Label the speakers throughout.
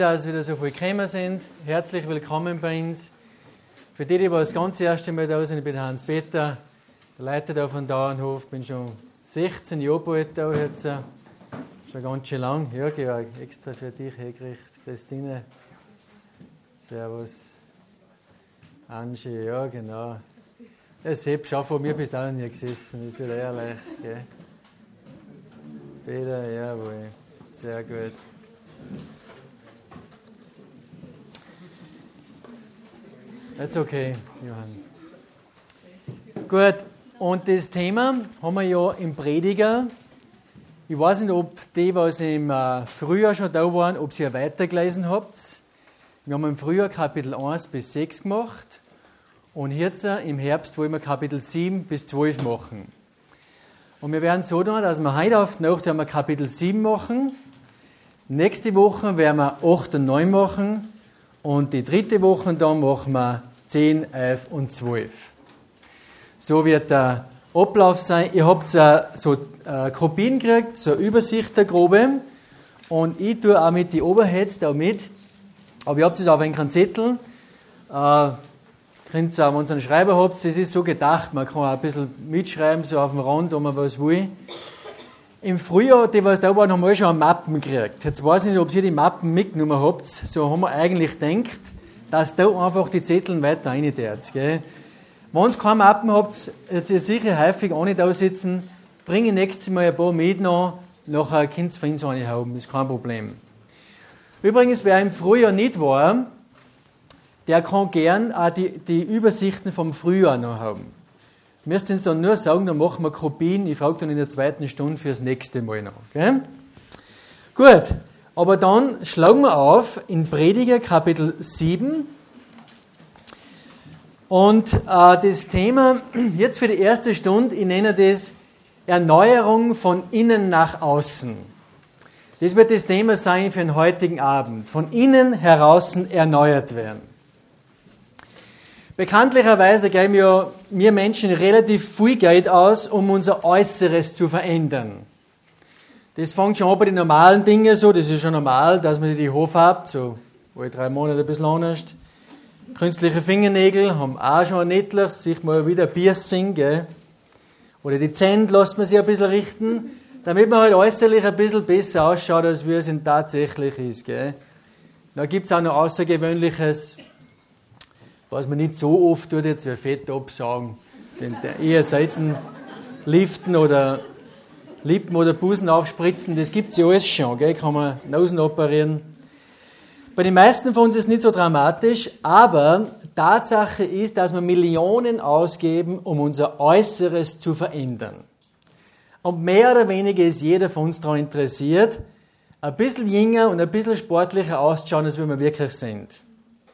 Speaker 1: Dass wieder so viele gekommen sind. Herzlich willkommen bei uns. Für die das ganze erste Mal da sind, ich bin Hans Peter, der Leiter da von Dauernhof. Ich bin schon 16 Jahre bald da jetzt. Schon ganz schön lang. Ja, Georg, extra für dich hergerichtet. Christine. Servus. Angie, ja genau. Ja, Sepp, schau, vor mir bist du auch noch nie gesessen, ist wieder ehrlich. Gell? Peter, jawohl. Sehr gut. That's okay, Johann. Gut, und das Thema haben wir ja im Prediger. Ich weiß nicht, ob die, was im Frühjahr schon da waren, ob ihr weitergelesen habt. Wir haben im Frühjahr Kapitel 1 bis 6 gemacht und jetzt im Herbst wollen wir Kapitel 7 bis 12 machen. Und wir werden so tun, dass wir heute auf die Nacht wir Kapitel 7 machen. Nächste Woche werden wir 8 und 9 machen und die dritte Woche dann machen wir 10, 11 und 12. So wird der Ablauf sein. Ihr habt so Kopien gekriegt, so eine Übersicht der grobe. Und ich tue auch mit die Overheads da mit. Aber ihr habt es auf einem Zettel. Könnt ihr auch, wenn ihr einen Schreiber habt, das ist so gedacht, man kann auch ein bisschen mitschreiben, so auf dem Rand, wo man was will. Im Frühjahr, die was da waren, haben wir schon Mappen gekriegt. Jetzt weiß ich nicht, ob ihr die Mappen mitgenommen habt. So haben wir eigentlich gedacht, dass da einfach die Zettel weiter reintät. Wenn ihr keine Mappen habt, jetzt ihr sicher häufig auch nicht da sitzen, bringe nächstes Mal ein paar mit noch, nachher könnt ihr für uns eine haben, ist kein Problem. Übrigens, wer im Frühjahr nicht war, der kann gern auch die Übersichten vom Frühjahr noch haben. Müsst ihr uns dann nur sagen, dann machen wir Kopien, ich frage dann in der zweiten Stunde fürs nächste Mal noch. Okay? Gut. Aber dann schlagen wir auf in Prediger Kapitel 7 und das Thema jetzt für die erste Stunde, ich nenne das Erneuerung von innen nach außen. Das wird das Thema sein für den heutigen Abend. Von innen heraus erneuert werden. Bekanntlicherweise geben ja wir Menschen relativ viel Geld aus, um unser Äußeres zu verändern. Das fängt schon an bei den normalen Dingen so, das ist schon normal, dass man sich die Haare färbt, so alle 3 Monate ein bisschen anders. Künstliche Fingernägel haben auch schon ein nettliches, sich mal wieder ein Piercing, gell? Oder die Zähne lässt man sich ein bisschen richten, damit man halt äußerlich ein bisschen besser ausschaut, als wie es in tatsächlich ist. Gell? Da gibt es auch noch Außergewöhnliches, was man nicht so oft tut, jetzt wie Fett absaugen, eher selten liften oder Lippen oder Busen aufspritzen, das gibt es ja alles schon, gell? Kann man Nasen operieren. Bei den meisten von uns ist es nicht so dramatisch, aber Tatsache ist, dass wir Millionen ausgeben, um unser Äußeres zu verändern. Und mehr oder weniger ist jeder von uns daran interessiert, ein bisschen jünger und ein bisschen sportlicher auszuschauen, als wir wirklich sind.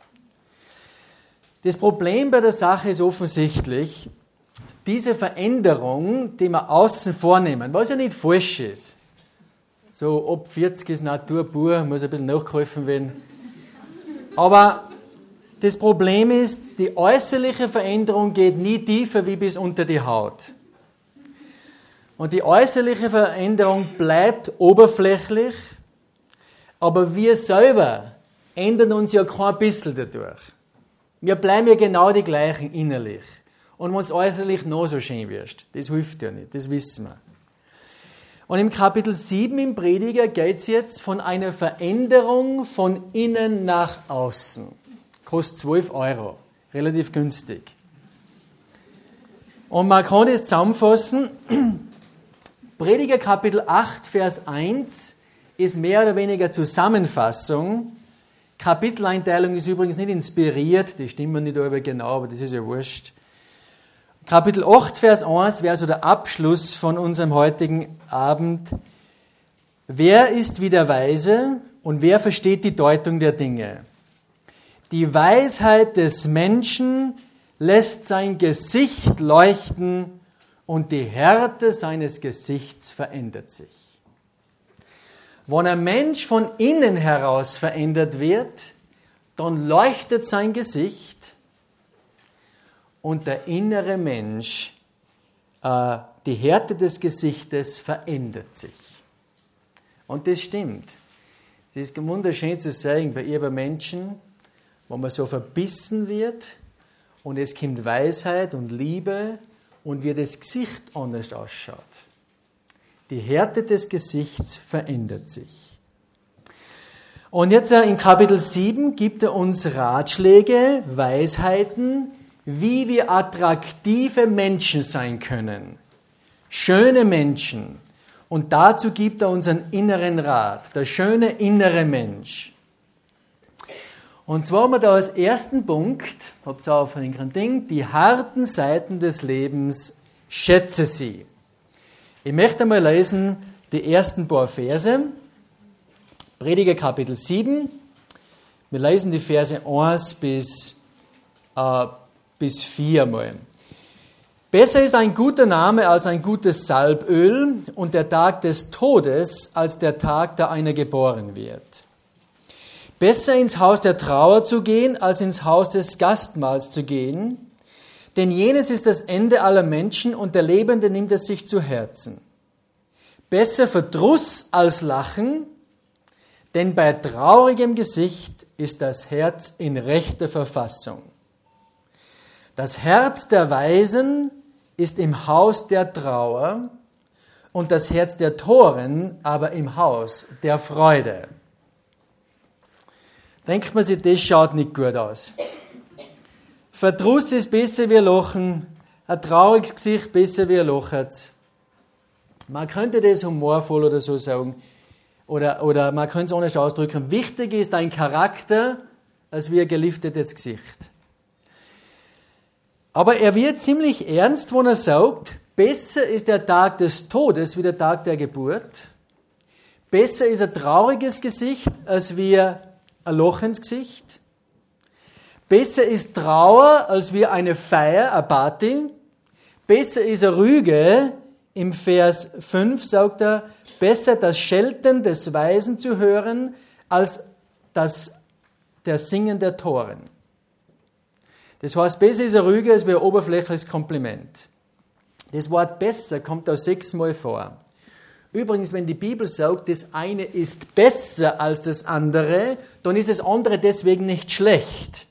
Speaker 1: Das Problem bei der Sache ist offensichtlich, diese Veränderung, die wir außen vornehmen, was ja nicht falsch ist, so ab 40 ist Natur pur, muss ein bisschen nachgeholfen werden. Aber das Problem ist, die äußerliche Veränderung geht nie tiefer wie bis unter die Haut. Und die äußerliche Veränderung bleibt oberflächlich, aber wir selber ändern uns ja kein bisschen dadurch. Wir bleiben ja genau die gleichen innerlich. Und wenn es äußerlich noch so schön wirst, das hilft ja nicht, das wissen wir. Und im Kapitel 7 im Prediger geht es jetzt von einer Veränderung von innen nach außen. Kostet 12 €, relativ günstig. Und man kann das zusammenfassen, Prediger Kapitel 8, Vers 1 ist mehr oder weniger Zusammenfassung. Kapiteleinteilung ist übrigens nicht inspiriert, die stimmen nicht aber genau, aber das ist ja wurscht. Kapitel 8, Vers 1 wäre so der Abschluss von unserem heutigen Abend. Wer ist wie der Weise und wer versteht die Deutung der Dinge? Die Weisheit des Menschen lässt sein Gesicht leuchten und die Härte seines Gesichts verändert sich. Wenn ein Mensch von innen heraus verändert wird, dann leuchtet sein Gesicht und der innere Mensch, die Härte des Gesichtes verändert sich. Und das stimmt. Es Es ist wunderschön zu sehen bei ihr Menschen, wo man so verbissen wird und es kommt Weisheit und Liebe und wie das Gesicht anders ausschaut. Die Härte des Gesichts verändert sich. Und jetzt in Kapitel 7 gibt er uns Ratschläge, Weisheiten, wie wir attraktive Menschen sein können. Schöne Menschen. Und dazu gibt er uns einen inneren Rat, der schöne innere Mensch. Und zwar haben wir da als ersten Punkt, habt ihr auf ein Ding, die harten Seiten des Lebens, schätze sie. Ich möchte mal lesen die ersten paar Verse. Prediger Kapitel 7. Wir lesen die Verse 1 bis 4 mal. Besser ist ein guter Name als ein gutes Salböl und der Tag des Todes als der Tag, da einer geboren wird. Besser ins Haus der Trauer zu gehen, als ins Haus des Gastmahls zu gehen, denn jenes ist das Ende aller Menschen und der Lebende nimmt es sich zu Herzen. Besser Verdruss als Lachen, denn bei traurigem Gesicht ist das Herz in rechter Verfassung. Das Herz der Weisen ist im Haus der Trauer und das Herz der Toren aber im Haus der Freude. Denkt man sich, das schaut nicht gut aus. Verdruss ist besser wie Lachen, ein trauriges Gesicht besser wie ein Lachertz. Man könnte das humorvoll oder so sagen, oder man könnte es anders ausdrücken. Wichtig ist ein Charakter als wie ein geliftetes Gesicht. Aber er wird ziemlich ernst, wenn er sagt, besser ist der Tag des Todes wie der Tag der Geburt. Besser ist ein trauriges Gesicht als wie ein lachendes Gesicht. Besser ist Trauer als wie eine Feier, eine Party. Besser ist eine Rüge. Im Vers 5 sagt er, besser das Schelten des Weisen zu hören, als der Singen der Toren. Das heißt, besser ist eine Rüge als ein oberflächliches Kompliment. Das Wort besser kommt auch 6-mal vor. Übrigens, wenn die Bibel sagt, das eine ist besser als das andere, dann ist das andere deswegen nicht schlecht.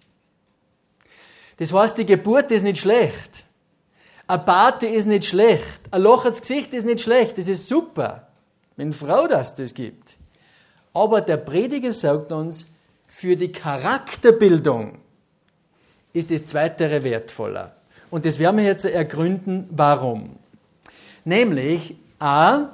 Speaker 1: Das heißt, die Geburt ist nicht schlecht. Eine Party ist nicht schlecht. Ein lachertes Gesicht ist nicht schlecht. Das ist super, wenn Frau das gibt. Aber der Prediger sagt uns, für die Charakterbildung ist das Zweitere wertvoller. Und das werden wir jetzt ergründen, warum. Nämlich, a,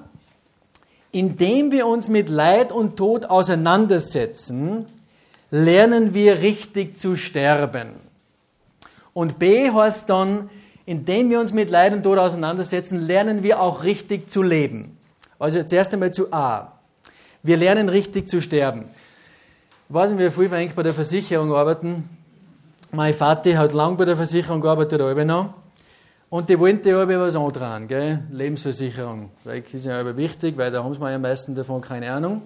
Speaker 1: indem wir uns mit Leid und Tod auseinandersetzen, lernen wir richtig zu sterben. Und b heißt dann, indem wir uns mit Leid und Tod auseinandersetzen, lernen wir auch richtig zu leben. Also zuerst einmal zu a. Wir lernen richtig zu sterben. Ich weiß nicht, wie viele eigentlich bei der Versicherung arbeiten. Mein Vater hat lange bei der Versicherung gearbeitet, aber noch. Und die wollten ja aber was antragen, gell? Lebensversicherung. Weil das ist ja aber wichtig, weil da haben sie am meisten davon keine Ahnung.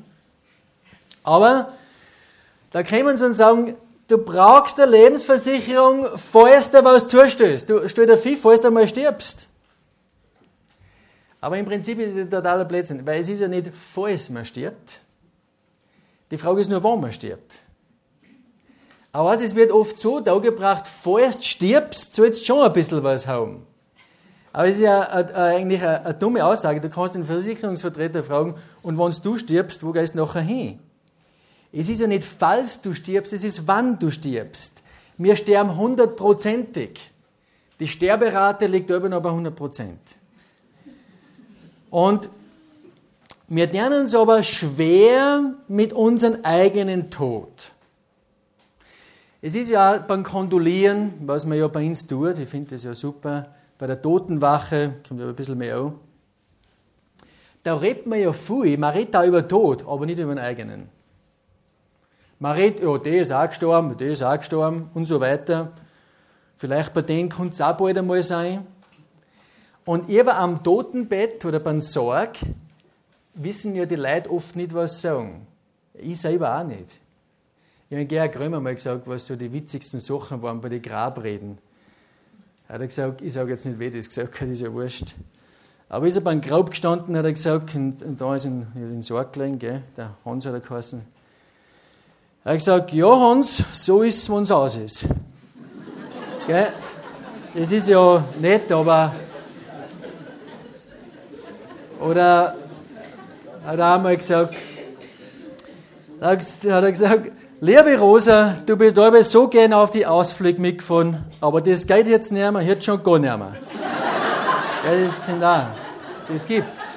Speaker 1: Aber da kommen sie und sagen, du brauchst eine Lebensversicherung, falls dir was zustößt. Du stell dir viel, falls du mal stirbst. Aber im Prinzip ist es totaler Blödsinn, weil es ist ja nicht, falls man stirbt. Die Frage ist nur, wann man stirbt. Aber es wird oft so dargebracht, falls du stirbst, sollst du schon ein bisschen was haben. Aber es ist ja eigentlich eine dumme Aussage. Du kannst den Versicherungsvertreter fragen, und wenn du stirbst, wo gehst du nachher hin? Es ist ja nicht, falls du stirbst, es ist, wann du stirbst. Wir sterben 100%. Die Sterberate liegt über noch bei 100%. Und wir lernen uns aber schwer mit unserem eigenen Tod. Es ist ja beim Kondolieren, was man ja bei uns tut, ich finde das ja super, bei der Totenwache, kommt ja ein bisschen mehr an, da redet man ja viel, man redet auch über Tod, aber nicht über den eigenen. Man redet, ja, der ist auch gestorben und so weiter. Vielleicht bei denen kann es auch bald einmal sein. Und über am Totenbett oder beim Sarg wissen ja die Leute oft nicht, was sie sagen. Ich selber auch nicht. Ich habe Gerhard Krömer mal gesagt, was so die witzigsten Sachen waren bei den Grabreden. Er hat gesagt, ich sage jetzt nicht, wer das gesagt hat, ist ja wurscht. Aber ist er beim Grab gestanden, hat er gesagt, und da ist in Sarg gelegen, gell, der Hans hat er geheißen, Er hat gesagt, ja Hans, so ist es, wenn es aus ist. Gell? Das ist ja nett, aber... Oder hat er einmal gesagt, liebe Rosa, du bist aber so gerne auf die Ausflüge mitgefahren, aber das geht jetzt nicht mehr, jetzt schon gar nicht mehr. Ja, das kennt auch. Das gibt's.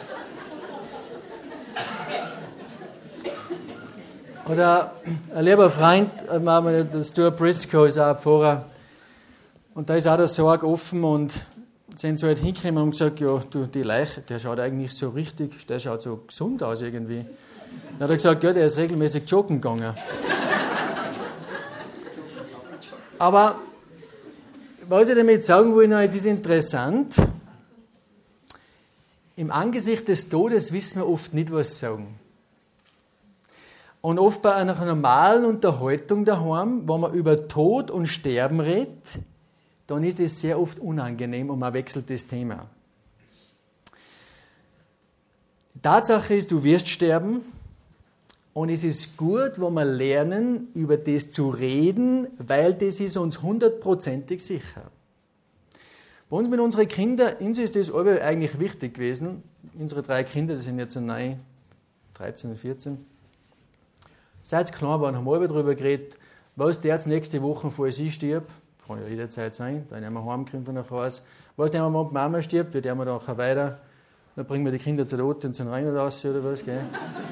Speaker 1: Oder ein lieber Freund, der Stuart Briscoe, ist auch ein Pfarrer, und da ist auch der Sarg offen und sind so halt hingekommen und gesagt, ja, du, die Leiche, der schaut eigentlich so richtig, der schaut so gesund aus irgendwie. Dann hat er gesagt, ja, der ist regelmäßig joggen gegangen. Aber was ich damit sagen will, es ist interessant, im Angesicht des Todes wissen wir oft nicht, was sagen. Und oft bei einer normalen Unterhaltung daheim, wo man über Tod und Sterben redet, dann ist es sehr oft unangenehm und man wechselt das Thema. Die Tatsache ist, du wirst sterben und es ist gut, wenn wir lernen, über das zu reden, weil das ist uns 100%ig sicher. Bei uns mit unseren Kindern, uns ist das eigentlich wichtig gewesen. Unsere 3 Kinder, die sind jetzt so neu, 13 und 14. Seit sie klein waren, haben wir darüber geredet, was der jetzt nächste Woche vor sie stirbt. Kann ja jederzeit sein, wenn wir heimkommen von nach Hause. Was der, wenn die Mama stirbt, wird der dann auch weiter. Dann bringen wir die Kinder zur Tote und sind rein oder raus oder was, gell?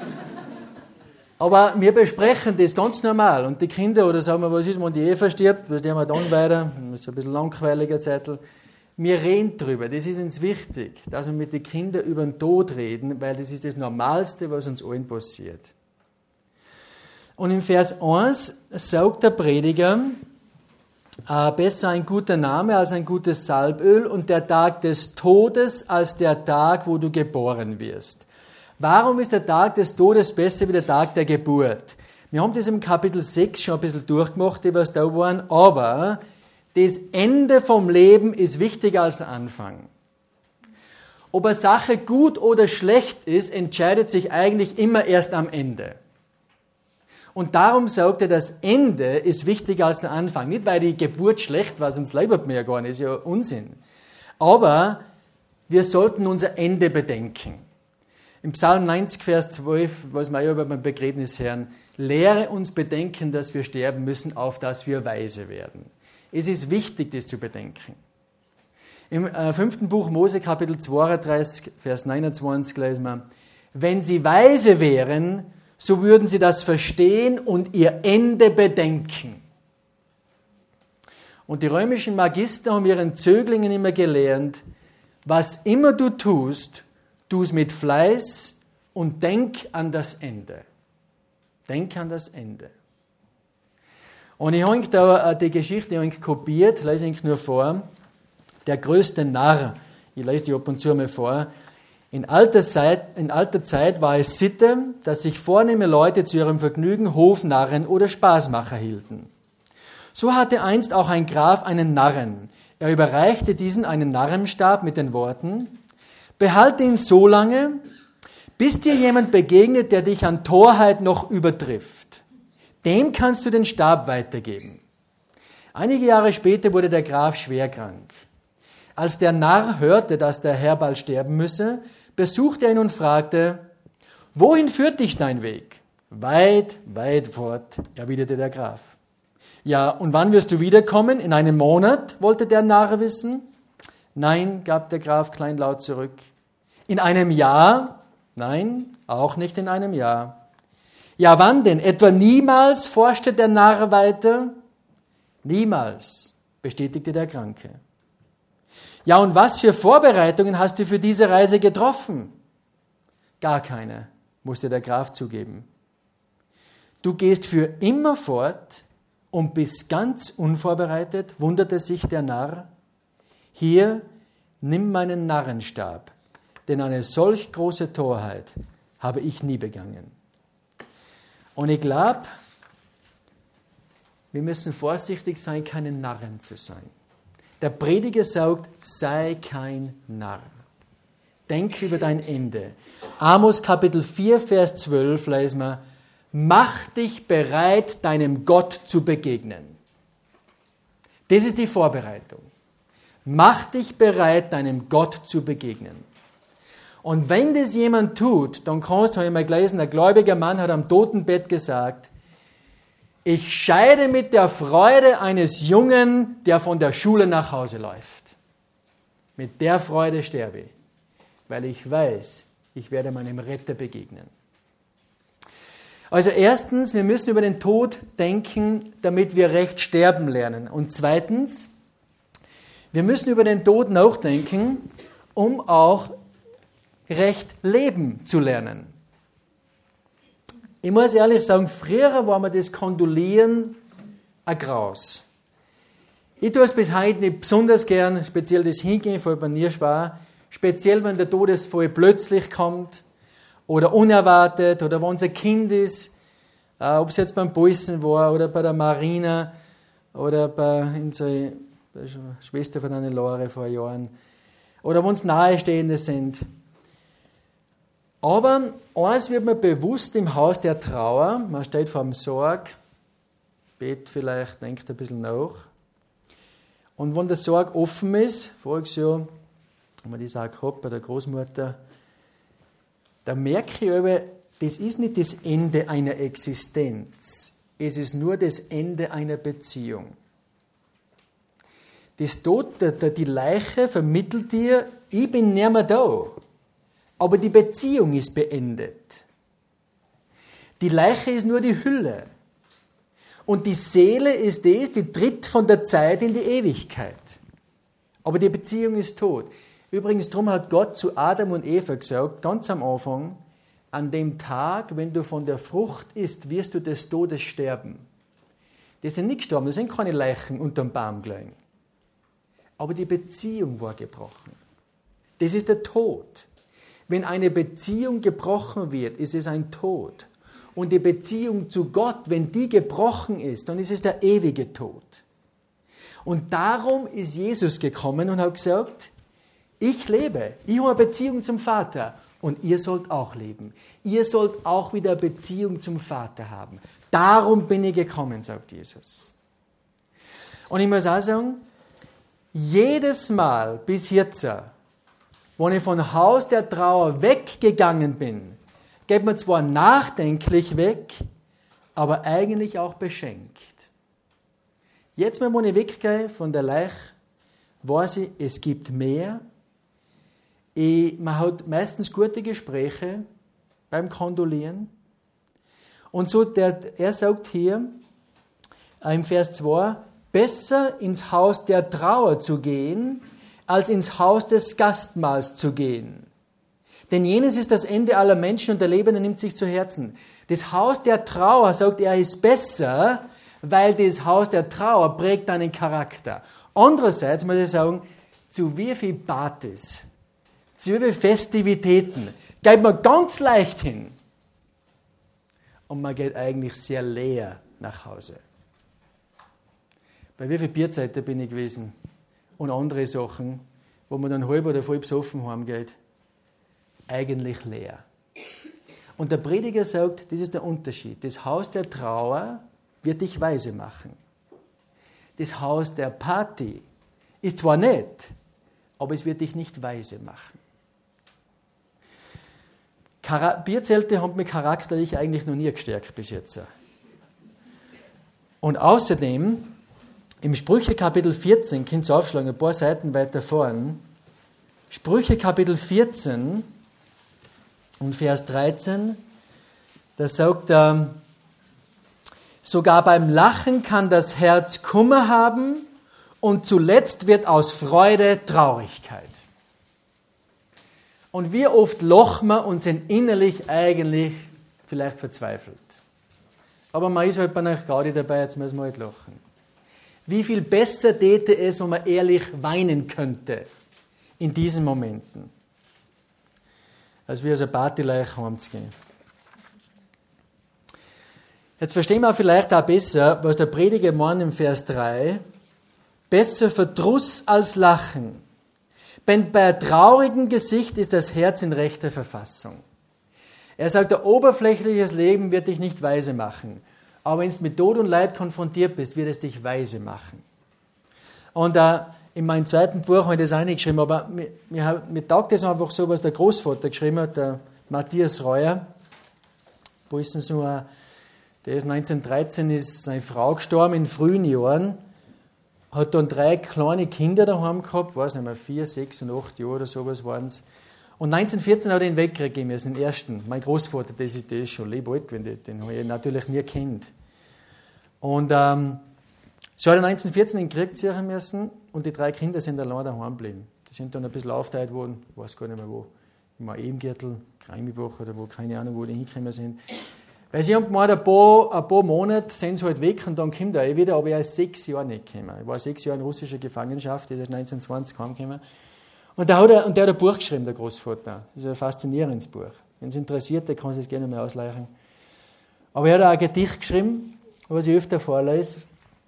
Speaker 1: Aber wir besprechen das ganz normal. Und die Kinder, oder sagen wir, was ist, wenn die Eva stirbt, was haben wir dann weiter? Das ist ein bisschen langweiliger Zettel. Wir reden darüber. Das ist uns wichtig, dass wir mit den Kindern über den Tod reden, weil das ist das Normalste, was uns allen passiert. Und im Vers 1 sagt der Prediger, besser ein guter Name als ein gutes Salböl und der Tag des Todes als der Tag, wo du geboren wirst. Warum ist der Tag des Todes besser wie der Tag der Geburt? Wir haben das im Kapitel 6 schon ein bisschen durchgemacht, die was da waren, aber das Ende vom Leben ist wichtiger als der Anfang. Ob eine Sache gut oder schlecht ist, entscheidet sich eigentlich immer erst am Ende. Und darum sagt er, das Ende ist wichtiger als der Anfang. Nicht, weil die Geburt schlecht war, sonst lebt man ja gar nicht, ist ja Unsinn. Aber wir sollten unser Ende bedenken. Im Psalm 90, Vers 12, was wir ja beim Begräbnis hören, lehre uns bedenken, dass wir sterben müssen, auf dass wir weise werden. Es ist wichtig, das zu bedenken. Im 5. Buch Mose, Kapitel 32, Vers 29 lesen wir, wenn sie weise wären, so würden sie das verstehen und ihr Ende bedenken. Und die römischen Magister haben ihren Zöglingen immer gelernt, was immer du tust, tu es mit Fleiß und denk an das Ende. Denk an das Ende. Und ich habe da die Geschichte kopiert, lese ich nur vor. Der größte Narr, ich lese die ab und zu mal vor. In alter Zeit war es Sitte, dass sich vornehme Leute zu ihrem Vergnügen Hofnarren oder Spaßmacher hielten. So hatte einst auch ein Graf einen Narren. Er überreichte diesen einen Narrenstab mit den Worten, behalte ihn so lange, bis dir jemand begegnet, der dich an Torheit noch übertrifft. Dem kannst du den Stab weitergeben. Einige Jahre später wurde der Graf schwer krank. Als der Narr hörte, dass der Herr bald sterben müsse, besuchte er ihn und fragte, wohin führt dich dein Weg? Weit, weit fort, erwiderte der Graf. Ja, und wann wirst du wiederkommen? In einem Monat, wollte der Narr wissen. Nein, gab der Graf kleinlaut zurück. In einem Jahr? Nein, auch nicht in einem Jahr. Ja, wann denn? Etwa niemals, forschte der Narr weiter. Niemals, bestätigte der Kranke. Ja, und was für Vorbereitungen hast du für diese Reise getroffen? Gar keine, musste der Graf zugeben. Du gehst für immer fort und bist ganz unvorbereitet, wunderte sich der Narr. Hier, nimm meinen Narrenstab, denn eine solch große Torheit habe ich nie begangen. Und ich glaube, wir müssen vorsichtig sein, keine Narren zu sein. Der Prediger sagt, sei kein Narr. Denk über dein Ende. Amos Kapitel 4, Vers 12 lesen wir, mach dich bereit, deinem Gott zu begegnen. Das ist die Vorbereitung. Mach dich bereit, deinem Gott zu begegnen. Und wenn das jemand tut, dann kannst du, habe ich mal gelesen, ein gläubiger Mann hat am Totenbett gesagt, ich scheide mit der Freude eines Jungen, der von der Schule nach Hause läuft. Mit der Freude sterbe ich, weil ich weiß, ich werde meinem Retter begegnen. Also erstens, wir müssen über den Tod denken, damit wir recht sterben lernen. Und zweitens, wir müssen über den Tod nachdenken, um auch recht leben zu lernen. Ich muss ehrlich sagen, früher war mir das Kondolieren ein Graus. Ich tue es bis heute nicht besonders gern, speziell das Hingehen fällt mir nie schwer, speziell wenn der Todesfall plötzlich kommt oder unerwartet oder wenn es ein Kind ist, ob es jetzt beim Bolsen war oder bei der Marina oder bei unserer Schwester von einer Lore vor Jahren oder wenn es Nahestehende sind. Aber eins wird mir bewusst im Haus der Trauer, man steht vor dem Sarg, betet vielleicht, denkt ein bisschen nach. Und wenn der Sarg offen ist, voriges Jahr haben wir das auch gehabt bei der Großmutter, da merke ich aber, das ist nicht das Ende einer Existenz, es ist nur das Ende einer Beziehung. Das Tod, die Leiche vermittelt dir, ich bin nicht mehr da, aber die Beziehung ist beendet. Die Leiche ist nur die Hülle. Und die Seele ist das, die tritt von der Zeit in die Ewigkeit. Aber die Beziehung ist tot. Übrigens, darum hat Gott zu Adam und Eva gesagt, ganz am Anfang, an dem Tag, wenn du von der Frucht isst, wirst du des Todes sterben. Die sind nicht gestorben, das sind keine Leichen unterm Baum gelegen. Aber die Beziehung war gebrochen. Das ist der Tod. Wenn eine Beziehung gebrochen wird, ist es ein Tod. Und die Beziehung zu Gott, wenn die gebrochen ist, dann ist es der ewige Tod. Und darum ist Jesus gekommen und hat gesagt, ich lebe, ich habe eine Beziehung zum Vater und ihr sollt auch leben. Ihr sollt auch wieder eine Beziehung zum Vater haben. Darum bin ich gekommen, sagt Jesus. Und ich muss auch sagen, jedes Mal bis jetzt, wenn ich von Haus der Trauer weggegangen bin, geht mir zwar nachdenklich weg, aber eigentlich auch beschenkt. Jetzt, wenn ich weggehe von der Leiche, weiß ich, es gibt mehr. Man hat meistens gute Gespräche beim Kondolieren. Und so, er sagt hier im Vers 2, besser ins Haus der Trauer zu gehen, als ins Haus des Gastmahls zu gehen. Denn jenes ist das Ende aller Menschen und der Lebende nimmt sich zu Herzen. Das Haus der Trauer, sagt er, ist besser, weil das Haus der Trauer prägt deinen Charakter. Andererseits muss ich sagen, zu wie viel Partys, zu wie viel Festivitäten geht man ganz leicht hin und man geht eigentlich sehr leer nach Hause. Bei wie viel Bierzeiten bin ich gewesen und andere Sachen, wo man dann halb oder voll besoffen heimgeht, eigentlich leer. Und der Prediger sagt, das ist der Unterschied. Das Haus der Trauer wird dich weise machen. Das Haus der Party ist zwar nett, aber es wird dich nicht weise machen. Bierzelte haben mich charakterlich eigentlich noch nie gestärkt bis jetzt. Und außerdem, im Sprüche Kapitel 14, könnt ihr aufschlagen, ein paar Seiten weiter vorn, Sprüche Kapitel 14 und Vers 13, da sagt er, sogar beim Lachen kann das Herz Kummer haben und zuletzt wird aus Freude Traurigkeit. Und wie oft lachen wir und sind innerlich eigentlich vielleicht verzweifelt. Aber man ist halt bei einer Gaudi dabei, jetzt müssen wir halt lachen. Wie viel besser täte es, wenn man ehrlich weinen könnte in diesen Momenten, als wir als eine Partyleich heimzugehen. Jetzt verstehen wir vielleicht auch besser, was der Prediger meint im Vers 3. Besser Verdruss als Lachen. Denn bei einem traurigen Gesicht ist das Herz in rechter Verfassung. Er sagt, ein oberflächliches Leben wird dich nicht weise machen. Aber wenn du mit Tod und Leid konfrontiert bist, wird es dich weise machen. Und in meinem zweiten Buch habe ich das auch nicht geschrieben, aber mir taugt das einfach so, was der Großvater geschrieben hat, der Matthias Reuer. Wo ist denn so der ist 1913, ist seine Frau gestorben in frühen Jahren, hat dann 3 kleine Kinder daheim gehabt, weiß nicht mehr, 4, 6 und 8 Jahre oder sowas waren es. Und 1914 hat er ihn wegkriegen müssen, den ersten. Mein Großvater, das ist schon lebalt, den habe ich natürlich nie kennt. Und so hat er 1914 ihn gekriegt müssen und die 3 Kinder sind allein daheim geblieben. Die sind dann ein bisschen aufgeteilt worden, ich weiß gar nicht mehr wo, im Ebengürtel, Kreimibach oder wo, keine Ahnung, wo die hingekommen sind. Weil sie haben gemeint, ein paar Monate sind sie halt weg und dann kommt er wieder, aber er ist 6 Jahre nicht gekommen. Ich war 6 Jahre in russischer Gefangenschaft, der ist 1920 heimgekommen. Und der hat ein Buch geschrieben, der Großvater. Das ist ein faszinierendes Buch. Wenn es interessiert, der kann es gerne mal ausleihen. Aber er hat auch ein Gedicht geschrieben, was ich öfter vorlese,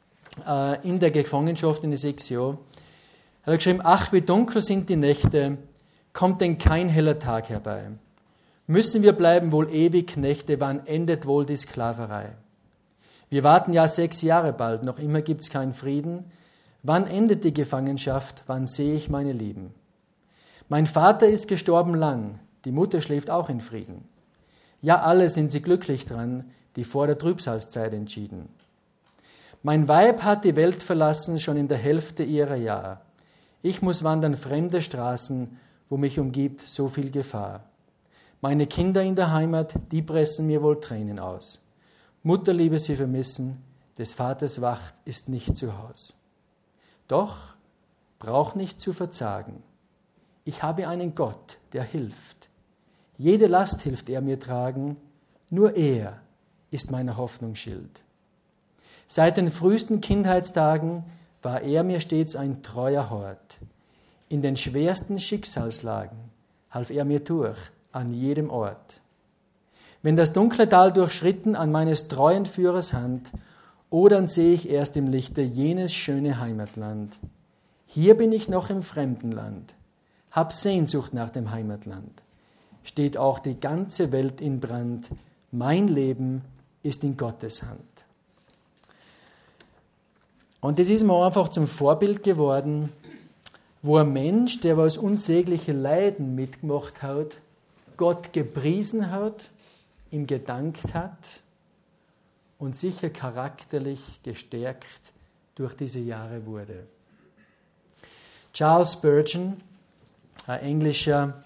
Speaker 1: in der Gefangenschaft in den 6 Jahren. Er hat geschrieben, ach, wie dunkel sind die Nächte, kommt denn kein heller Tag herbei. Müssen wir bleiben wohl ewig Knechte, wann endet wohl die Sklaverei? Wir warten ja 6 Jahre bald, noch immer gibt's keinen Frieden. Wann endet die Gefangenschaft, wann sehe ich meine Lieben? Mein Vater ist gestorben lang, die Mutter schläft auch in Frieden. Ja, alle sind sie glücklich dran, die vor der Trübsalzeit entschieden. Mein Weib hat die Welt verlassen, schon in der Hälfte ihrer Jahr. Ich muss wandern fremde Straßen, wo mich umgibt so viel Gefahr. Meine Kinder in der Heimat, die pressen mir wohl Tränen aus. Mutterliebe sie vermissen, des Vaters Wacht ist nicht zu Haus. Doch brauch nicht zu verzagen. Ich habe einen Gott, der hilft. Jede Last hilft er mir tragen, nur er ist meine Hoffnung Schild. Seit den frühesten Kindheitstagen war er mir stets ein treuer Hort. In den schwersten Schicksalslagen half er mir durch, an jedem Ort. Wenn das dunkle Tal durchschritten an meines treuen Führers Hand, oh, dann sehe ich erst im Lichte jenes schöne Heimatland. Hier bin ich noch im Fremdenland, hab Sehnsucht nach dem Heimatland. Steht auch die ganze Welt in Brand, mein Leben ist in Gottes Hand. Und das ist mir einfach zum Vorbild geworden, wo ein Mensch, der was unsägliche Leiden mitgemacht hat, Gott gepriesen hat, ihm gedankt hat und sicher charakterlich gestärkt durch diese Jahre wurde. Charles Spurgeon, ein englischer,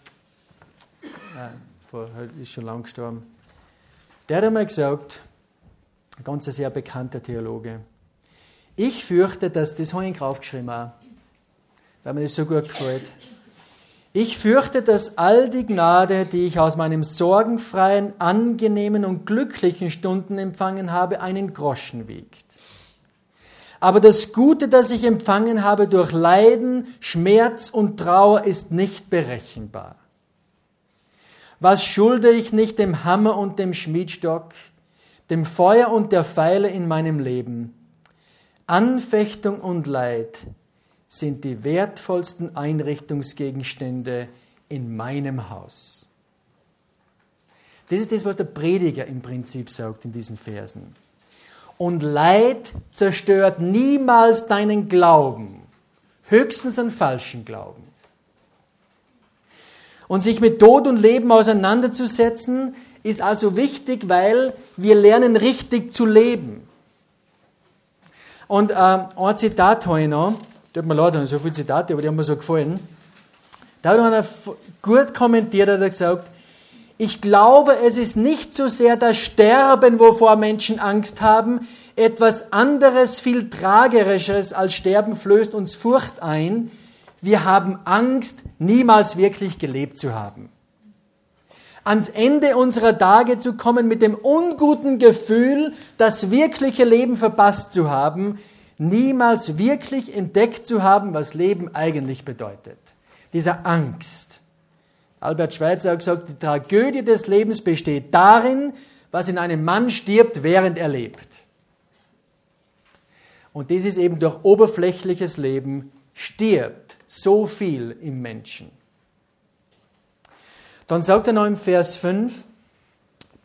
Speaker 1: ist schon lang gestorben, der hat einmal gesagt, ein ganz sehr bekannter Theologe, ich fürchte, das habe ich draufgeschrieben auch, weil mir das so gut gefällt. Ich fürchte, dass all die Gnade, die ich aus meinem sorgenfreien, angenehmen und glücklichen Stunden empfangen habe, einen Groschen wiegt. Aber das Gute, das ich empfangen habe durch Leiden, Schmerz und Trauer, ist nicht berechenbar. Was schulde ich nicht dem Hammer und dem Schmiedstock, dem Feuer und der Pfeile in meinem Leben? Anfechtung und Leid sind die wertvollsten Einrichtungsgegenstände in meinem Haus. Das ist das, was der Prediger im Prinzip sagt in diesen Versen. Und Leid zerstört niemals deinen Glauben, höchstens einen falschen Glauben. Und sich mit Tod und Leben auseinanderzusetzen, ist also wichtig, weil wir lernen, richtig zu leben. Und ein Zitat habe ich noch, tut mir leid, so viele Zitate, aber die haben mir so gefallen. Da hat einer gut kommentiert, hat er gesagt, ich glaube, es ist nicht so sehr das Sterben, wovor Menschen Angst haben, etwas anderes, viel Tragischeres als Sterben flößt uns Furcht ein. Wir haben Angst, niemals wirklich gelebt zu haben. Ans Ende unserer Tage zu kommen mit dem unguten Gefühl, das wirkliche Leben verpasst zu haben, niemals wirklich entdeckt zu haben, was Leben eigentlich bedeutet. Dieser Angst. Albert Schweitzer hat gesagt, die Tragödie des Lebens besteht darin, was in einem Mann stirbt, während er lebt. Und das ist eben durch oberflächliches Leben stirbt so viel im Menschen. Dann sagt er noch im Vers 5,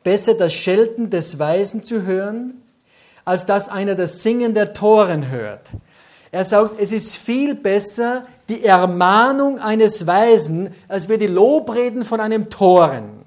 Speaker 1: besser das Schelten des Weisen zu hören, als dass einer das Singen der Toren hört. Er sagt, es ist viel besser die Ermahnung eines Weisen, als wir die Lobreden von einem Toren.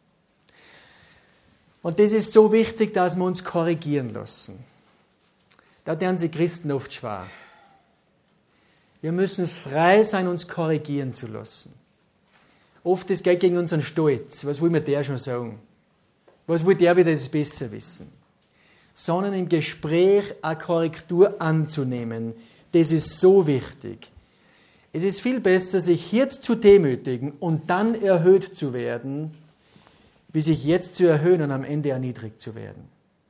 Speaker 1: Und das ist so wichtig, dass wir uns korrigieren lassen. Da werden sie Christen oft schwer. Wir müssen frei sein, uns korrigieren zu lassen. Oft das geht gegen unseren Stolz. Was will mir der schon sagen? Was will der wieder das besser wissen? Sondern im Gespräch eine Korrektur anzunehmen. Das ist so wichtig. Es ist viel besser, sich jetzt zu demütigen und dann erhöht zu werden, wie sich jetzt zu erhöhen und am Ende erniedrigt zu werden.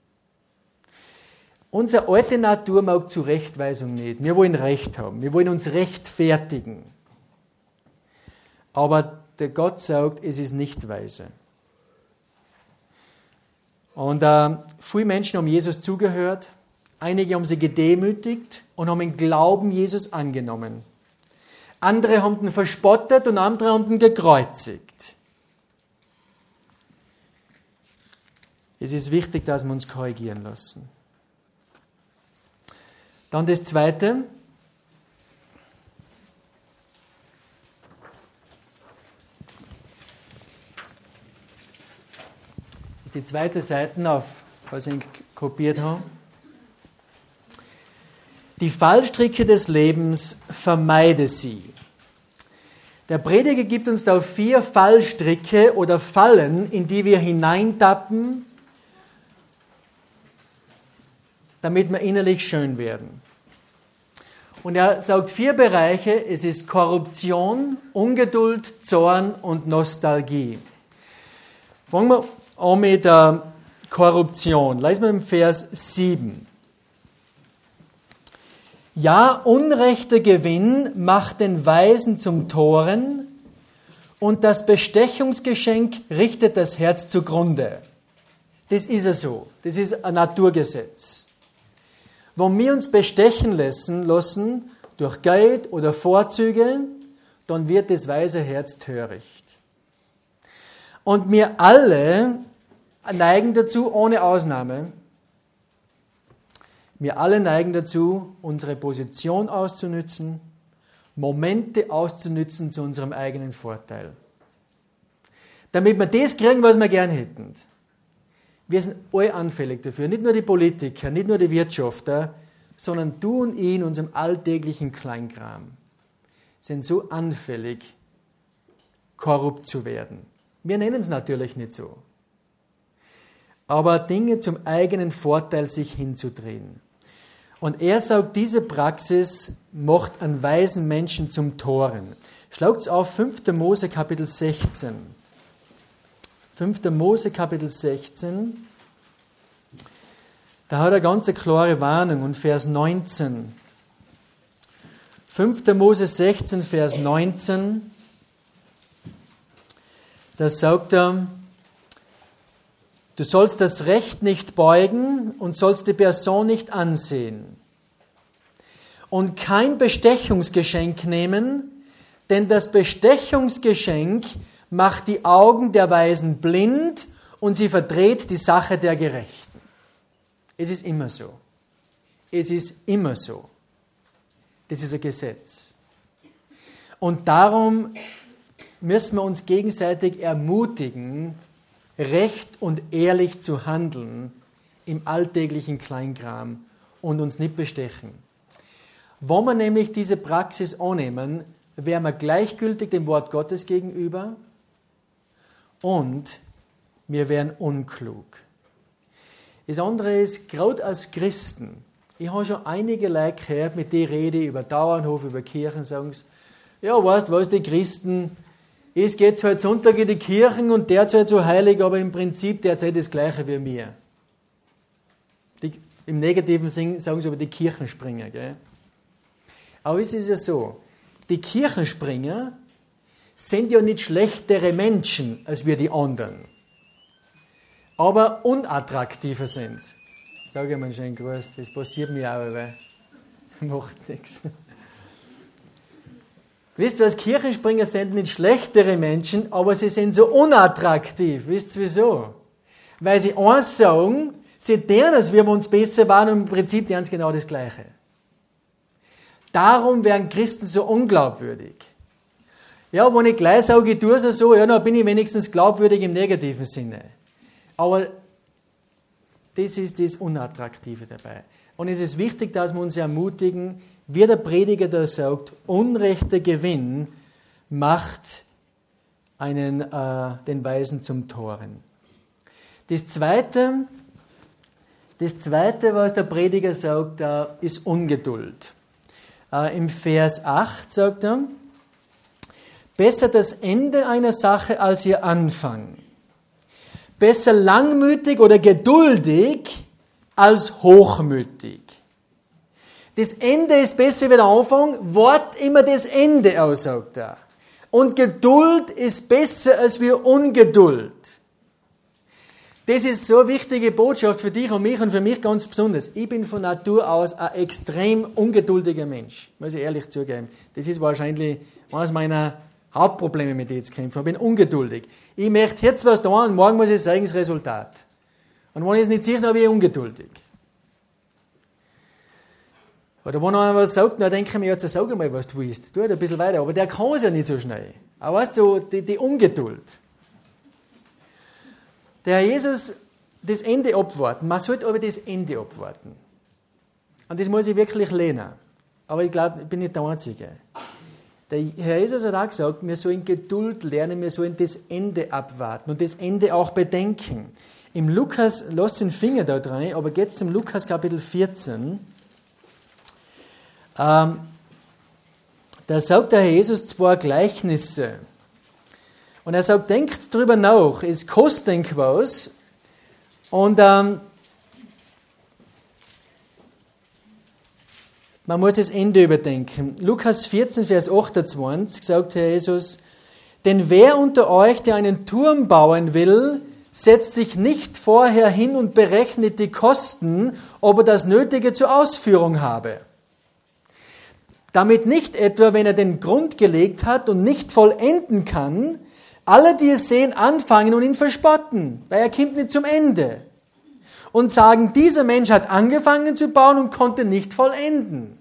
Speaker 1: Unsere alte Natur mag Zurechtweisung nicht. Wir wollen Recht haben. Wir wollen uns rechtfertigen. Aber der Gott sagt, es ist nicht weise. Und viele Menschen haben Jesus zugehört. Einige haben sie gedemütigt und haben den Glauben Jesus angenommen. Andere haben ihn verspottet und andere haben ihn gekreuzigt. Es ist wichtig, dass wir uns korrigieren lassen. Dann das Zweite. Das ist die zweite Seite, auf was ich kopiert habe. Die Fallstricke des Lebens vermeide sie. Der Prediger gibt uns da 4 Fallstricke oder Fallen, in die wir hineintappen, damit wir innerlich schön werden. Und er sagt 4 Bereiche, es ist Korruption, Ungeduld, Zorn und Nostalgie. Fangen wir an mit der Korruption. Lesen wir im Vers 7. Ja, unrechter Gewinn macht den Weisen zum Toren und das Bestechungsgeschenk richtet das Herz zugrunde. Das ist ja so. Das ist ein Naturgesetz. Wenn wir uns bestechen lassen durch Geld oder Vorzüge, dann wird das weise Herz töricht. Und wir alle neigen dazu, ohne Ausnahme, wir alle neigen dazu, unsere Position auszunützen, Momente auszunützen zu unserem eigenen Vorteil. Damit wir das kriegen, was wir gern hätten. Wir sind alle anfällig dafür, nicht nur die Politiker, nicht nur die Wirtschafter, sondern du und ich in unserem alltäglichen Kleinkram sind so anfällig, korrupt zu werden. Wir nennen es natürlich nicht so. Aber Dinge zum eigenen Vorteil sich hinzudrehen. Und er sagt, diese Praxis macht einen weisen Menschen zum Toren. Schlagt's auf 5. Mose Kapitel 16. 5. Mose Kapitel 16. Da hat er ganz eine klare Warnung und Vers 19. 5. Mose 16, Vers 19. Da sagt er, du sollst das Recht nicht beugen und sollst die Person nicht ansehen. Und kein Bestechungsgeschenk nehmen, denn das Bestechungsgeschenk macht die Augen der Weisen blind und sie verdreht die Sache der Gerechten. Es ist immer so. Es ist immer so. Das ist ein Gesetz. Und darum müssen wir uns gegenseitig ermutigen, recht und ehrlich zu handeln im alltäglichen Kleinkram und uns nicht bestechen. Wenn wir nämlich diese Praxis annehmen, wären wir gleichgültig dem Wort Gottes gegenüber und wir wären unklug. Das andere ist, gerade als Christen, ich habe schon einige Leute gehört, mit denen rede ich über Dauernhof, über Kirchen, sagen sie, ja, weißt du, die Christen, es geht zwar Sonntag in die Kirchen und der zählt so heilig, aber im Prinzip der zählt das Gleiche wie mir. Im negativen Sinn sagen sie aber die Kirchenspringer. Gell? Aber es ist ja so, die Kirchenspringer sind ja nicht schlechtere Menschen als wir die anderen, aber unattraktiver sind sie. Sag ich mal schön Gruß, das passiert mir auch, weil macht nichts. Wisst ihr was, Kirchenspringer sind nicht schlechtere Menschen, aber sie sind so unattraktiv. Wisst ihr wieso? Weil sie eins sagen, sie tun es, wie wir uns besser waren, und im Prinzip ganz genau das Gleiche. Darum werden Christen so unglaubwürdig. Ja, wenn ich gleich sage, ich tue es so, ja, dann bin ich wenigstens glaubwürdig im negativen Sinne. Aber das ist das Unattraktive dabei. Und es ist wichtig, dass wir uns ermutigen, wie der Prediger da sagt, unrechter Gewinn macht den Weisen zum Toren. Das Zweite, was der Prediger sagt, ist Ungeduld. Im Vers 8 sagt er, besser das Ende einer Sache als ihr Anfang. Besser langmütig oder geduldig als hochmütig. Das Ende ist besser wie der Anfang, wart immer das Ende aus, sagt er. Und Geduld ist besser als wir Ungeduld. Das ist so eine wichtige Botschaft für dich und mich und für mich ganz besonders. Ich bin von Natur aus ein extrem ungeduldiger Mensch, muss ich ehrlich zugeben. Das ist wahrscheinlich eines meiner Hauptprobleme, mit denen ich zu kämpfen. Ich bin ungeduldig. Ich möchte jetzt was tun und morgen muss ich sagen, das Resultat. Und wenn ich es nicht sehe, dann bin ich ungeduldig. Oder wenn einer was sagt, dann denke ich mir, jetzt sag mal, was du willst. Tu ein bisschen weiter. Aber der kann es ja nicht so schnell. Aber weißt du, die Ungeduld. Der Herr Jesus, das Ende abwarten. Man sollte aber das Ende abwarten. Und das muss ich wirklich lernen. Aber ich glaube, ich bin nicht der Einzige. Der Herr Jesus hat auch gesagt, wir sollen Geduld lernen, wir sollen das Ende abwarten und das Ende auch bedenken. Im Lukas, lasst den Finger da rein, aber jetzt zum Lukas Kapitel 14. Da sagt der Herr Jesus zwei Gleichnisse. Und er sagt, denkt drüber nach, es kostet was. Und man muss das Ende überdenken. Lukas 14, Vers 28 sagt Herr Jesus, denn wer unter euch, der einen Turm bauen will, setzt sich nicht vorher hin und berechnet die Kosten, ob er das Nötige zur Ausführung habe. Damit nicht etwa, wenn er den Grund gelegt hat und nicht vollenden kann, alle, die es sehen, anfangen und ihn verspotten, weil er kommt nicht zum Ende. Und sagen, dieser Mensch hat angefangen zu bauen und konnte nicht vollenden.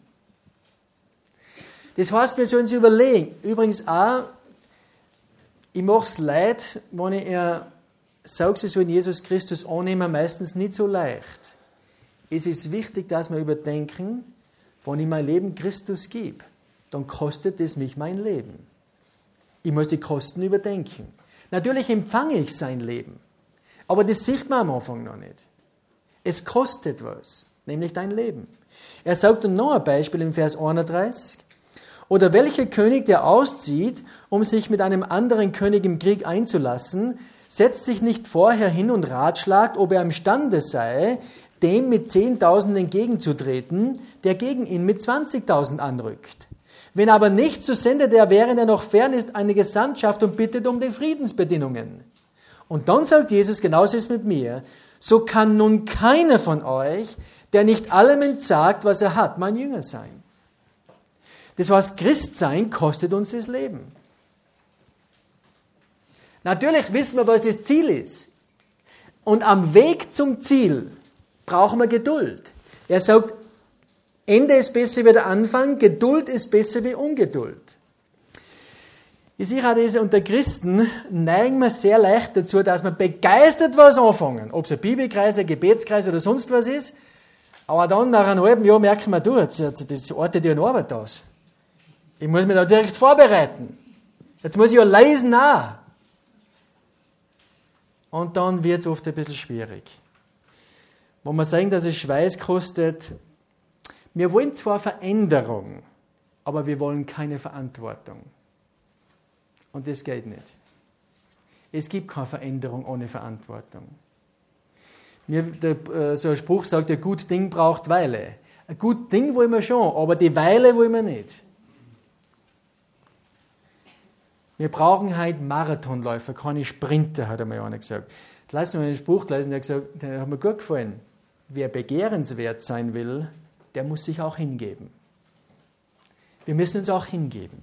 Speaker 1: Das heißt, wir sollen uns überlegen. Übrigens auch, ich mache es leid, wenn ich sage, sie sollen Jesus Christus annehmen, meistens nicht so leicht. Es ist wichtig, dass wir überdenken, wenn ich mein Leben Christus gebe, dann kostet es mich mein Leben. Ich muss die Kosten überdenken. Natürlich empfange ich sein Leben, aber das sieht man am Anfang noch nicht. Es kostet was, nämlich dein Leben. Er sagt dann noch ein Beispiel im Vers 31. Oder welcher König, der auszieht, um sich mit einem anderen König im Krieg einzulassen, setzt sich nicht vorher hin und ratschlagt, ob er imstande sei, dem mit 10.000 entgegenzutreten, der gegen ihn mit 20.000 anrückt. Wenn aber nicht, so sendet er, während er noch fern ist, eine Gesandtschaft und bittet um die Friedensbedingungen. Und dann sagt Jesus, genauso ist es mit mir, so kann nun keiner von euch, der nicht allem entsagt, was er hat, mein Jünger sein. Das heißt, Christsein kostet uns das Leben. Natürlich wissen wir, was das Ziel ist. Und am Weg zum Ziel brauchen wir Geduld. Er sagt, Ende ist besser wie der Anfang, Geduld ist besser wie Ungeduld. Ich sehe auch das, unter Christen neigen wir sehr leicht dazu, dass wir begeistert was anfangen. Ob es ein Bibelkreis, ein Gebetskreis oder sonst was ist. Aber dann nach einem halben Jahr merken wir, das artet ja in Arbeit aus. Ich muss mich da direkt vorbereiten. Jetzt muss ich ja lesen auch. Und dann wird es oft ein bisschen schwierig. Wenn wir sagen, dass es Schweiß kostet, wir wollen zwar Veränderung, aber wir wollen keine Verantwortung. Und das geht nicht. Es gibt keine Veränderung ohne Verantwortung. So ein Spruch sagt, ein gutes Ding braucht Weile. Ein gutes Ding wollen wir schon, aber die Weile wollen wir nicht. Wir brauchen halt Marathonläufer, keine Sprinter, hat einmal einer gesagt. Lass uns mal einen Spruch lesen, der hat mir gut gefallen. Wer begehrenswert sein will, der muss sich auch hingeben. Wir müssen uns auch hingeben.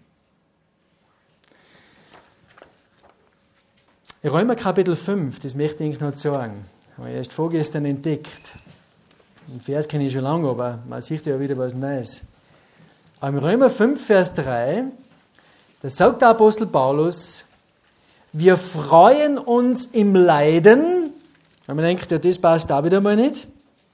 Speaker 1: Römer Kapitel 5, das möchte ich noch sagen. Habe ich erst vorgestern entdeckt. Den Vers kenne ich schon lange, aber man sieht ja wieder was Neues. Aber im Römer 5, Vers 3, da sagt der Apostel Paulus, wir freuen uns im Leiden. Wenn man denkt, ja, das passt da wieder mal nicht.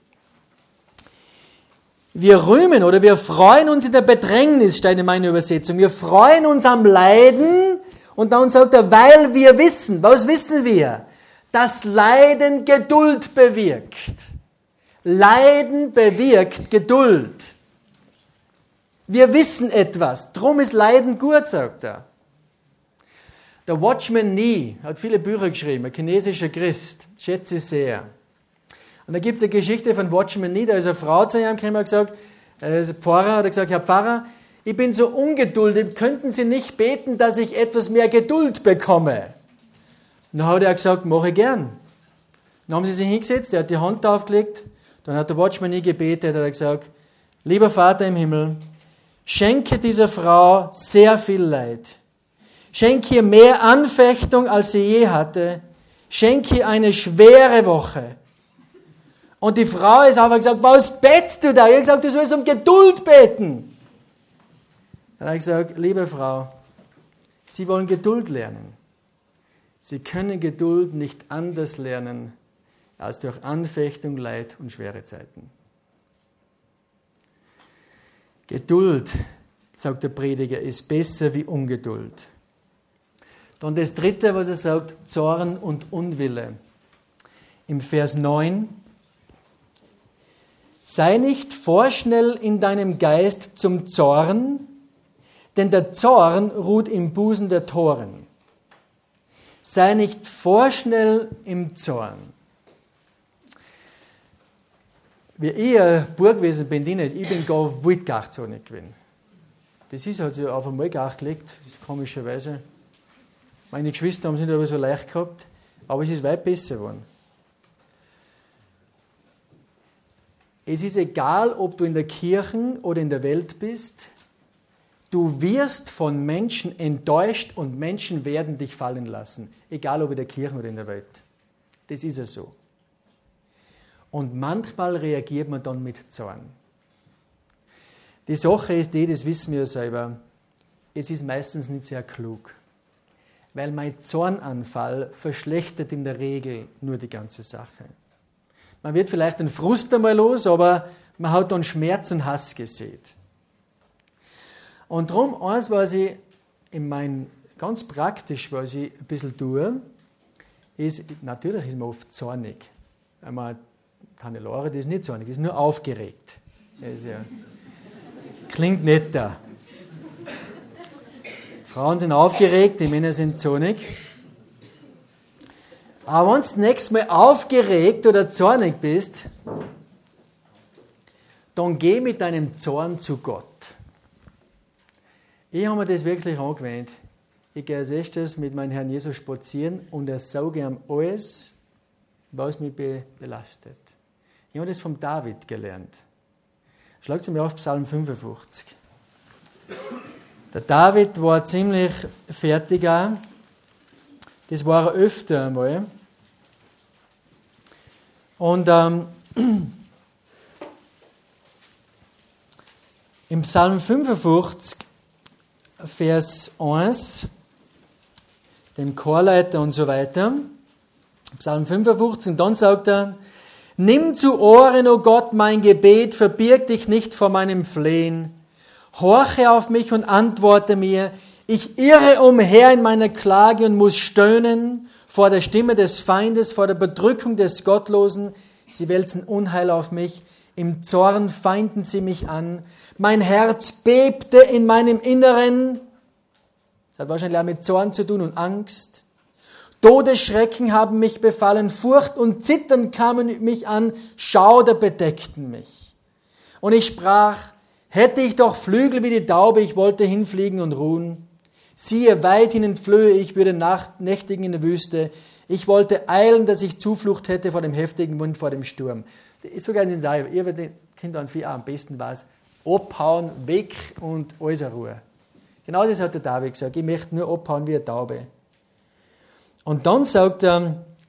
Speaker 1: Wir rühmen oder wir freuen uns in der Bedrängnis, steht in meiner Übersetzung. Wir freuen uns am Leiden und dann sagt er, weil wir wissen. Was wissen wir? Dass Leiden Geduld bewirkt. Leiden bewirkt Geduld. Wir wissen etwas, drum ist Leiden gut, sagt er. Der Watchman Nee hat viele Bücher geschrieben, ein chinesischer Christ, schätze ich sehr. Und da gibt es eine Geschichte von Watchman Nee, da ist eine Frau zu ihm gekommen und hat gesagt, er ist ein Pfarrer, hat gesagt, Herr Pfarrer, ich bin so ungeduldig, könnten Sie nicht beten, dass ich etwas mehr Geduld bekomme? Und dann hat er gesagt, mache ich gern. Dann haben sie sich hingesetzt, er hat die Hand aufgelegt, dann hat der Watchman Nee gebetet, hat er gesagt, lieber Vater im Himmel, schenke dieser Frau sehr viel Leid. Schenke ihr mehr Anfechtung, als sie je hatte. Schenke ihr eine schwere Woche. Und die Frau ist aber gesagt, was betest du da? Ich habe gesagt, du sollst um Geduld beten. Dann habe ich gesagt, liebe Frau, Sie wollen Geduld lernen. Sie können Geduld nicht anders lernen, als durch Anfechtung, Leid und schwere Zeiten. Geduld, sagt der Prediger, ist besser wie Ungeduld. Dann das dritte, was er sagt, Zorn und Unwille. Im Vers 9, sei nicht vorschnell in deinem Geist zum Zorn, denn der Zorn ruht im Busen der Toren. Sei nicht vorschnell im Zorn. Wie ich ein Bub gewesen bin, ich bin gar wildgachtzornig gewesen. Das ist halt so auf einmal gelegt, komischerweise. Meine Geschwister haben es nicht aber so leicht gehabt, aber es ist weit besser geworden. Es ist egal, ob du in der Kirche oder in der Welt bist, du wirst von Menschen enttäuscht und Menschen werden dich fallen lassen, egal ob in der Kirche oder in der Welt. Das ist ja so. Und manchmal reagiert man dann mit Zorn. Die Sache ist die, das wissen wir ja selber, es ist meistens nicht sehr klug. Weil mein Zornanfall verschlechtert in der Regel nur die ganze Sache. Man wird vielleicht den Frust einmal los, aber man hat dann Schmerz und Hass gesät. Und darum, eins, was ich ganz praktisch, was ich ein bisschen tue, ist, natürlich ist man oft zornig. Hannelore, die ist nicht zornig, die ist nur aufgeregt. Das ist ja, klingt netter. Frauen sind aufgeregt, die Männer sind zornig. Aber wenn du das nächste Mal aufgeregt oder zornig bist, dann geh mit deinem Zorn zu Gott. Ich habe mir das wirklich angewöhnt. Ich gehe als erstes mit meinem Herrn Jesus spazieren und er sauge ihm alles, was mich belastet. Ich habe das vom David gelernt. Schlagt sie mir auf Psalm 55. Der David war ziemlich fertig auch. Das war er öfter einmal. Und im Psalm 55, Vers 1, dem Chorleiter und so weiter, Psalm 55, und dann sagt er, nimm zu Ohren, o Gott, mein Gebet, verbirg dich nicht vor meinem Flehen. Horche auf mich und antworte mir. Ich irre umher in meiner Klage und muss stöhnen vor der Stimme des Feindes, vor der Bedrückung des Gottlosen. Sie wälzen Unheil auf mich. Im Zorn feinden sie mich an. Mein Herz bebte in meinem Inneren. Das hat wahrscheinlich auch mit Zorn zu tun und Angst. Todesschrecken haben mich befallen, Furcht und Zittern kamen mich an, Schauder bedeckten mich. Und ich sprach, hätte ich doch Flügel wie die Taube, ich wollte hinfliegen und ruhen. Siehe, weithin entflöhe ich, würde nächtigen in der Wüste. Ich wollte eilen, dass ich Zuflucht hätte vor dem heftigen Wind, vor dem Sturm. Sogar in den Sagen, ihr werdet Kinder und Vieh am besten was, abhauen, weg und alles in Ruhe. Genau das hat der David gesagt, ich möchte nur abhauen wie eine Taube. Und dann sagt er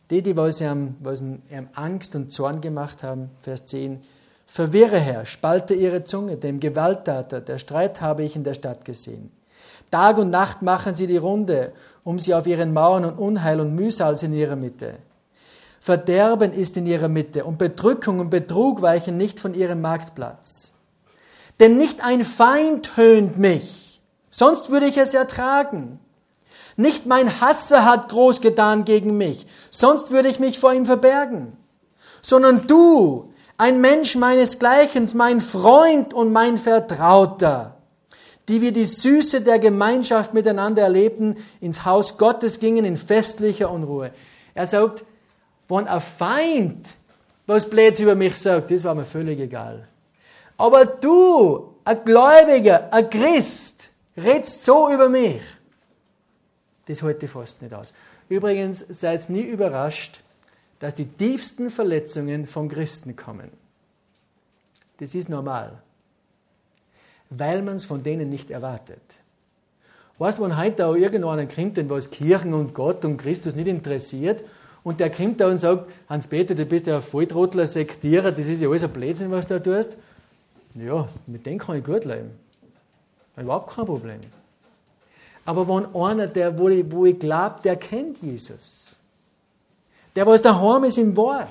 Speaker 1: Die was ihm Angst und Zorn gemacht haben, Vers 10, verwirre, Herr, spalte ihre Zunge, dem Gewalttäter, der Streit habe ich in der Stadt gesehen. Tag und Nacht machen sie die Runde, um sie auf ihren Mauern und Unheil und Mühsal sind in ihrer Mitte. Verderben ist in ihrer Mitte und Bedrückung und Betrug weichen nicht von ihrem Marktplatz. Denn nicht ein Feind höhnt mich, sonst würde ich es ertragen. Nicht mein Hasser hat groß getan gegen mich, sonst würde ich mich vor ihm verbergen. Sondern du, ein Mensch meinesgleichen, mein Freund und mein Vertrauter, die wir die Süße der Gemeinschaft miteinander erlebten, ins Haus Gottes gingen in festlicher Unruhe. Er sagt, wenn ein Feind was Blöds über mich sagt, das war mir völlig egal. Aber du, ein Gläubiger, ein Christ, redst so über mich. Das halte ich fast nicht aus. Übrigens, seid nie überrascht, dass die tiefsten Verletzungen von Christen kommen. Das ist normal. Weil man es von denen nicht erwartet. Weißt du, wenn heute auch irgendeiner kommt, den was Kirchen und Gott und Christus nicht interessiert, und der kommt da und sagt, Hans-Peter, du bist ja ein Volltrottel, ein Sektierer, das ist ja alles ein Blödsinn, was du da tust. Ja, mit dem kann ich gut leben. Überhaupt kein Problem. Aber wenn einer, wo ich glaube, der kennt Jesus, der was daheim ist im Wort,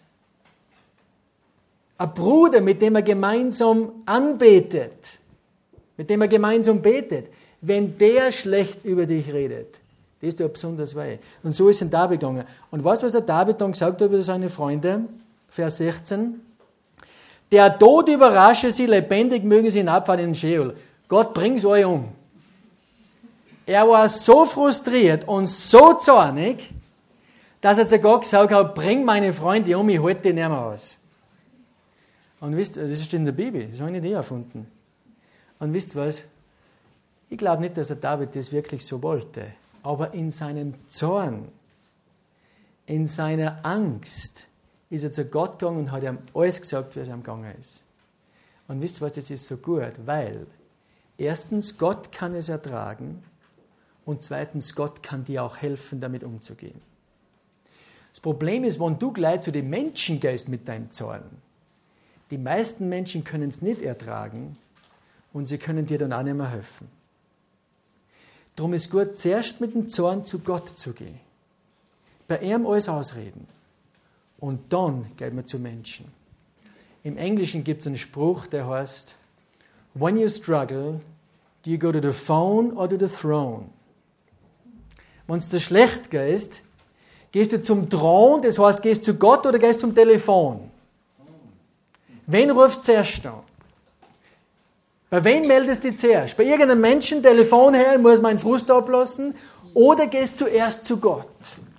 Speaker 1: ein Bruder, mit dem er gemeinsam anbetet, mit dem er gemeinsam betet, wenn der schlecht über dich redet, das tut besonders weh. Und so ist es David gegangen. Und weißt du, was der David dann gesagt hat über seine Freunde? Vers 16. Der Tod überrasche sie, lebendig mögen sie hinabfahren in den Scheol. Gott bringt euch um. Er war so frustriert und so zornig, dass er sogar gesagt hat, bring meine Freunde um, ich halte die nicht mehr aus. Und wisst ihr, das steht in der Bibel, das habe ich nicht erfunden. Und wisst ihr was? Ich glaube nicht, dass der David das wirklich so wollte. Aber in seinem Zorn, in seiner Angst, ist er zu Gott gegangen und hat ihm alles gesagt, wie es ihm gegangen ist. Und wisst ihr was, das ist so gut, weil erstens, Gott kann es ertragen und zweitens, Gott kann dir auch helfen, damit umzugehen. Das Problem ist, wenn du gleich zu den Menschen gehst mit deinem Zorn, die meisten Menschen können es nicht ertragen und sie können dir dann auch nicht mehr helfen. Darum ist gut, zuerst mit dem Zorn zu Gott zu gehen. Bei ihm alles ausreden. Und dann geht man zu Menschen. Im Englischen gibt es einen Spruch, der heißt, when you struggle, do you go to the phone or to the throne? Wenn es dir schlecht geht, gehst du zum Thron, das heißt, gehst zu Gott oder gehst zum Telefon? Wen rufst du zuerst an? Bei wem meldest du dich zuerst? Bei irgendeinem Menschen, Telefon her, ich muss meinen Frust ablassen, oder gehst du zuerst zu Gott?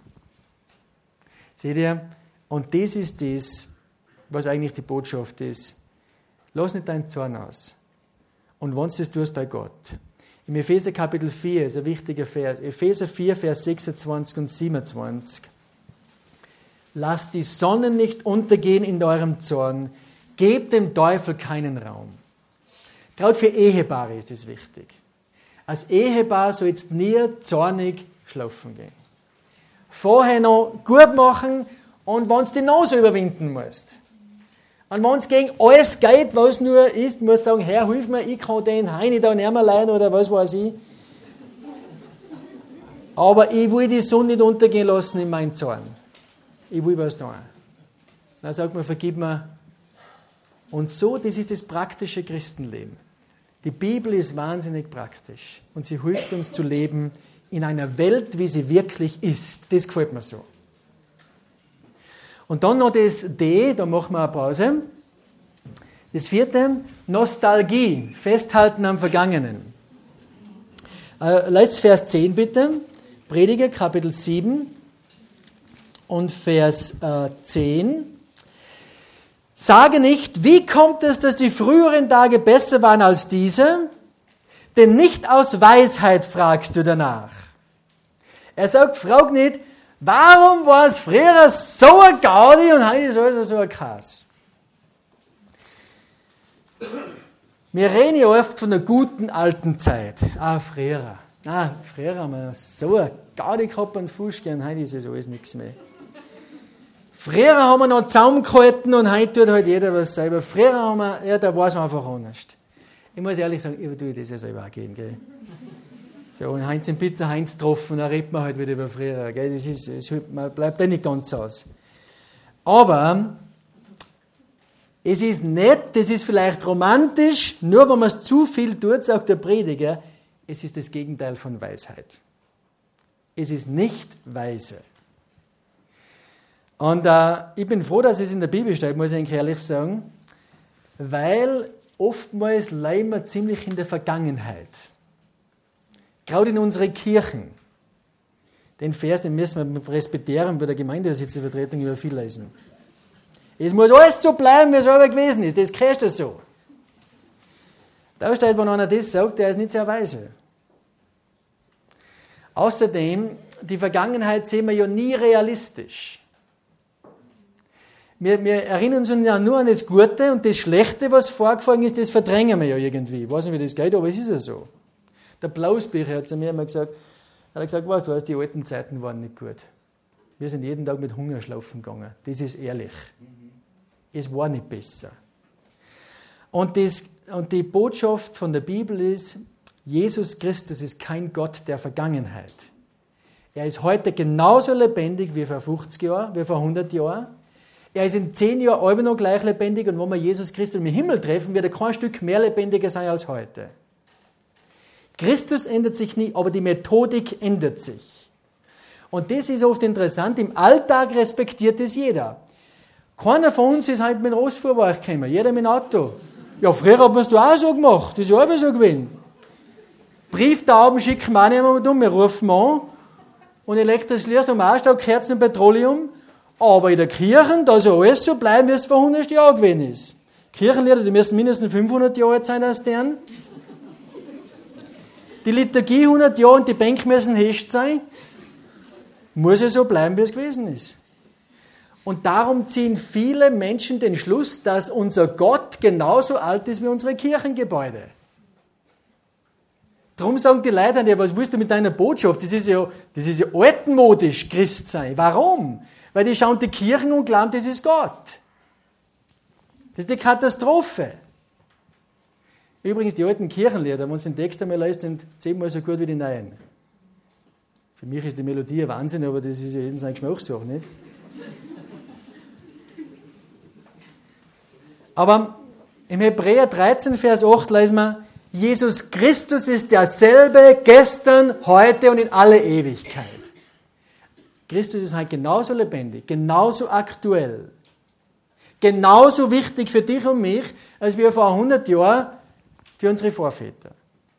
Speaker 1: Seht ihr? Und das ist das, was eigentlich die Botschaft ist. Lass nicht deinen Zorn aus. Und wenn du es tust, bei Gott. Im Epheser Kapitel 4 ist ein wichtiger Vers. Epheser 4, Vers 26 und 27. Lasst die Sonne nicht untergehen in eurem Zorn. Gebt dem Teufel keinen Raum. Gerade für Ehepaare ist es wichtig. Als Ehepaar sollst du nie zornig schlafen gehen. Vorher noch gut machen und wenn du die Nase überwinden musst. Und wenn es gegen alles geht, was nur ist, musst du sagen, Herr, hilf mir, ich kann den Heini da nicht mehr leiden oder was weiß ich. Aber ich will die Sonne nicht untergehen lassen in meinem Zorn. Ich will was tun. Dann sagt man, vergib mir. Und so, das ist das praktische Christenleben. Die Bibel ist wahnsinnig praktisch und sie hilft uns zu leben in einer Welt, wie sie wirklich ist. Das gefällt mir so. Und dann noch das D, da machen wir eine Pause. Das vierte, Nostalgie, Festhalten am Vergangenen. Lest Vers 10 bitte, Prediger Kapitel 7 und Vers 10. Sage nicht, wie kommt es, dass die früheren Tage besser waren als diese? Denn nicht aus Weisheit fragst du danach. Er sagt, frag nicht, warum war es früher so ein Gaudi und heute ist alles so ein Kass. Wir reden ja oft von der guten alten Zeit. Früher. Früher haben wir so ein Gaudi gehabt und Fußgehen, heute ist es alles nichts mehr. Früher haben wir noch zusammengehalten und heute tut halt jeder was selber. Früher haben wir, ja, da war es einfach anders. Ich muss ehrlich sagen, ich tue das ja selber auch gehen, gell. So, und Heinz im Pizza Heinz getroffen, dann redet man halt wieder über früher, gell. Man bleibt ja nicht ganz aus. Aber es ist nett, das ist vielleicht romantisch, nur wenn man es zu viel tut, sagt der Prediger, es ist das Gegenteil von Weisheit. Es ist nicht weise. Und ich bin froh, dass es in der Bibel steht, muss ich eigentlich ehrlich sagen, weil oftmals leben wir ziemlich in der Vergangenheit. Gerade in unseren Kirchen. Den Vers, den müssen wir mit Presbyteriern bei der Gemeindesitzevertretung über viel lesen. Es muss alles so bleiben, wie es immer gewesen ist. Das kriegst du so. Da steht, wenn einer das sagt, der ist nicht sehr weise. Außerdem, die Vergangenheit sehen wir ja nie realistisch. Wir erinnern uns ja nur an das Gute und das Schlechte, was vorgefallen ist, das verdrängen wir ja irgendwie. Ich weiß nicht, wie das geht, aber es ist ja so. Der Blausbücher hat zu mir immer gesagt, weißt du, die alten Zeiten waren nicht gut. Wir sind jeden Tag mit Hunger schlafen gegangen. Das ist ehrlich. Es war nicht besser. Und die Botschaft von der Bibel ist, Jesus Christus ist kein Gott der Vergangenheit. Er ist heute genauso lebendig wie vor 50 Jahren, wie vor 100 Jahren. Er ist in 10 Jahren immer noch gleich lebendig und wenn wir Jesus Christus im Himmel treffen, wird er kein Stück mehr lebendiger sein als heute. Christus ändert sich nie, aber die Methodik ändert sich. Und das ist oft interessant, im Alltag respektiert es jeder. Keiner von uns ist halt mit dem Rossfuhrwerk gekommen, jeder mit dem Auto. Ja, früher hat man es auch so gemacht, das ist ja immer so gewesen. Brieftauben schicken wir auch nicht mehr um, wir rufen an und elektrisches Licht am Ausstau, Kerzen und Petroleum. Aber in der Kirche, da soll alles so bleiben, wie es vor 100 Jahren gewesen ist. Kirchenlieder, die müssen mindestens 500 Jahre alt sein als deren. Die Liturgie 100 Jahre und die Bänke müssen hest sein. Muss ja so bleiben, wie es gewesen ist. Und darum ziehen viele Menschen den Schluss, dass unser Gott genauso alt ist wie unsere Kirchengebäude. Darum sagen die Leute, ja, was willst du mit deiner Botschaft? Das ist ja altmodisch, Christ sein. Warum? Weil die schauen die Kirchen und glauben, das ist Gott. Das ist die Katastrophe. Übrigens, die alten Kirchenlieder, wenn man den Text einmal liest, sind 10-mal so gut wie die neuen. Für mich ist die Melodie ein Wahnsinn, aber das ist ja jeden sein Geschmackssache, nicht? Aber im Hebräer 13, Vers 8 lesen wir, Jesus Christus ist derselbe gestern, heute und in alle Ewigkeit. Christus ist halt genauso lebendig, genauso aktuell, genauso wichtig für dich und mich, als wir vor 100 Jahren für unsere Vorväter.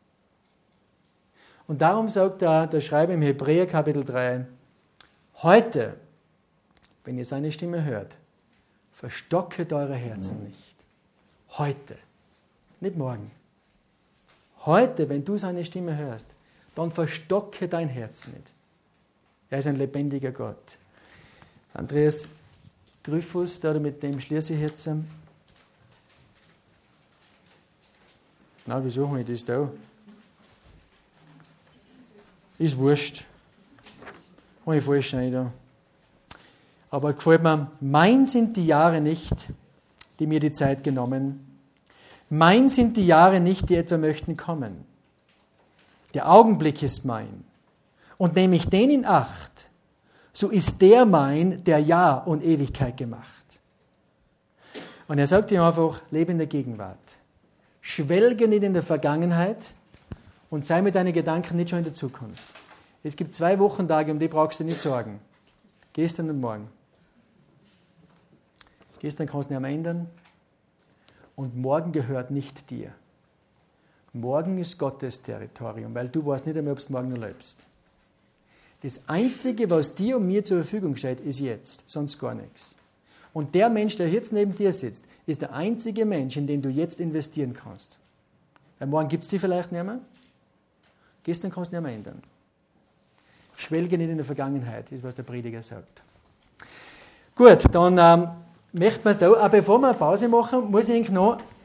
Speaker 1: Und darum sagt der Schreiber im Hebräer Kapitel 3, heute, wenn ihr seine Stimme hört, verstocket eure Herzen nicht. Heute, nicht morgen. Heute, wenn du seine Stimme hörst, dann verstocke dein Herz nicht. Er ist ein lebendiger Gott. Andreas Gryphus, mit dem schließe ich jetzt. Na, wieso habe ich das da? Ist wurscht. Habe ich falsch rein da. Aber gefällt mir, mein sind die Jahre nicht, die mir die Zeit genommen. Mein sind die Jahre nicht, die etwa möchten kommen. Der Augenblick ist mein. Und nehme ich den in Acht, so ist der mein, der Jahr und Ewigkeit gemacht. Und er sagt ihm einfach, lebe in der Gegenwart. Schwelge nicht in der Vergangenheit und sei mit deinen Gedanken nicht schon in der Zukunft. Es gibt 2 Wochentage, um die brauchst du nicht sorgen. Gestern und morgen. Gestern kannst du nicht mehr ändern und morgen gehört nicht dir. Morgen ist Gottes Territorium, weil du weißt nicht einmal, ob du morgen noch lebst. Das Einzige, was dir und mir zur Verfügung steht, ist jetzt, sonst gar nichts. Und der Mensch, der jetzt neben dir sitzt, ist der einzige Mensch, in den du jetzt investieren kannst. Weil morgen gibt es die vielleicht nicht mehr. Gestern kannst du nicht mehr ändern. Schwelge nicht in der Vergangenheit, ist, was der Prediger sagt. Gut, dann möchten wir es da, auch bevor wir eine Pause machen, muss ich noch